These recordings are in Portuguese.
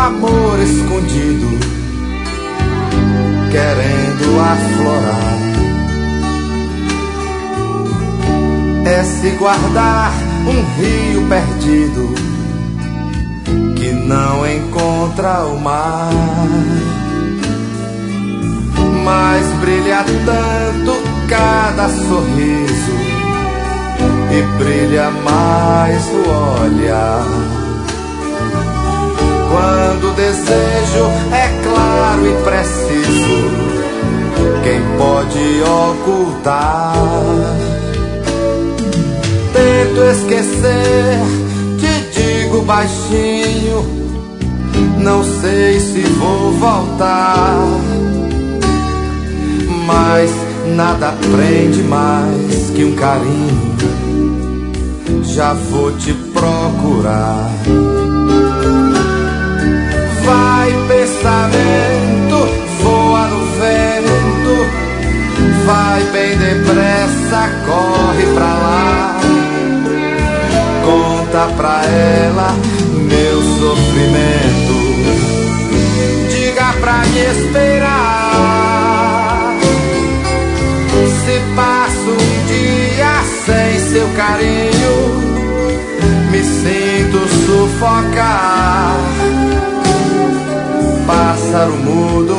amor escondido, querendo aflorar. É se guardar um rio perdido que não encontra o mar. Mas brilha tanto cada sorriso e brilha mais o olhar. Quando o desejo é claro e preciso, quem pode ocultar? Tento esquecer, te digo baixinho, não sei se vou voltar. Mas nada prende mais que um carinho, já vou te procurar. Vai pensamento, voa no vento, vai bem depressa, corre pra lá. Conta pra ela meu sofrimento, diga pra me esperar. Se passo um dia sem seu carinho, me sinto sufocar. Pássaro mudo,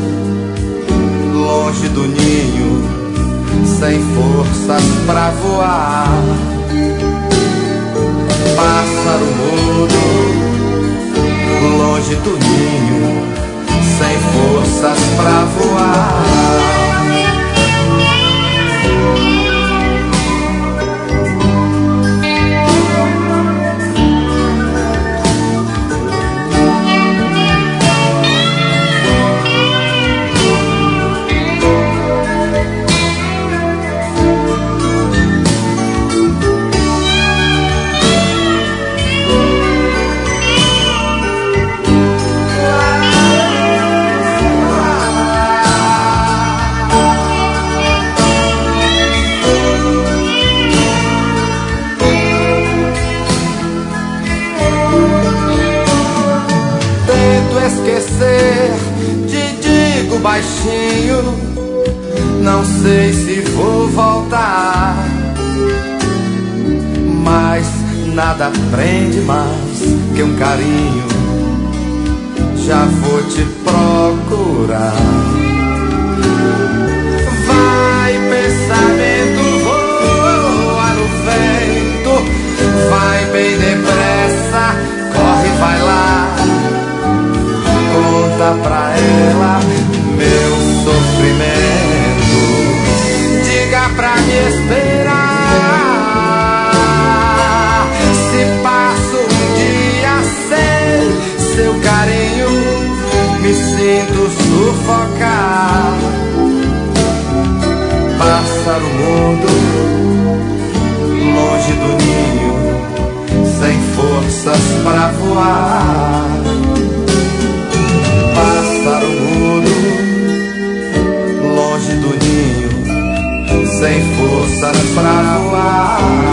longe do ninho, sem forças pra voar. Pássaro mudo, longe do ninho, sem forças pra voar. Esquecer, te digo baixinho, não sei se vou voltar. Mas nada prende mais que um carinho, já vou te procurar. Vai pensamento, voa no vento, vai bem depressa, corre, vai lá. Conta pra ela meu sofrimento, diga pra me esperar. Se passo um dia sem seu carinho, me sinto sufocar. Pássaro mudo, longe do ninho, sem forças pra voar. Pássaro mudo, longe do ninho, sem forças pra voar.